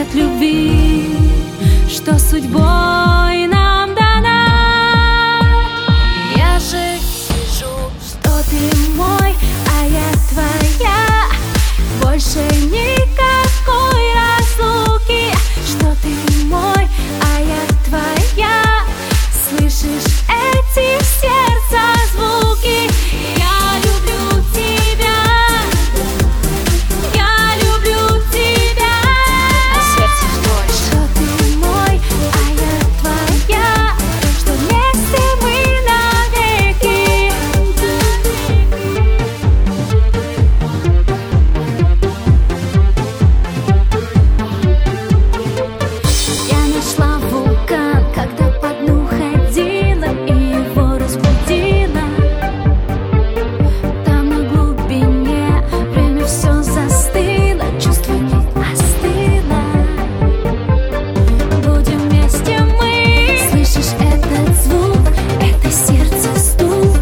от любви, что судьбой нам дана. Я же вижу, что ты мой, а я твоя. Больше никакой разлуки, что ты мой, а я твоя. Слышишь эти в сердце звуки? Я люблю тебя, я люблю тебя. Сердце вдоль. Что ты мой, а я твоя, что вместе мы навеки. Я нашла вулкан, когда по дну ходила и его разбудила. Там на глубине время все застыло, чувство не остыло. Будем вместе мы. Слышишь этот звук? Это сердце стук.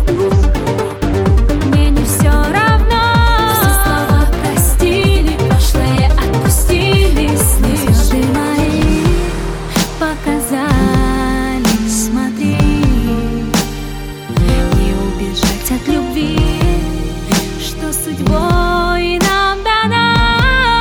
Мне не все равно. Все слова простили, прошлое отпустили. Звезды мои показали, смотри, не убежать от любви, что судьбой нам дана.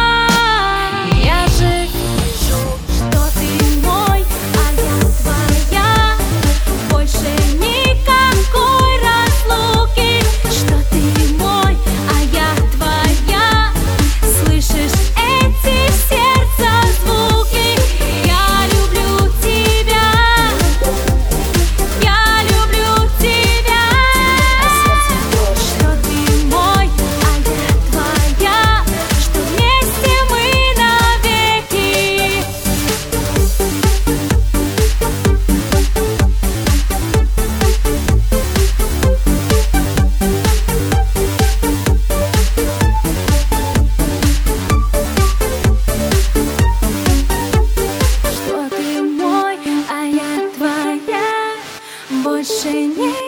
Я же вижу, что ты мой, а я твоя. Больше никакой разлуки, что ты мой, а я твоя. Слышишь эти в сердце звуки? Я люблю тебя, я люблю тебя. Что ты мой, а я твоя, что вместе мы навеки. Что ты мой, а я твоя. Больше не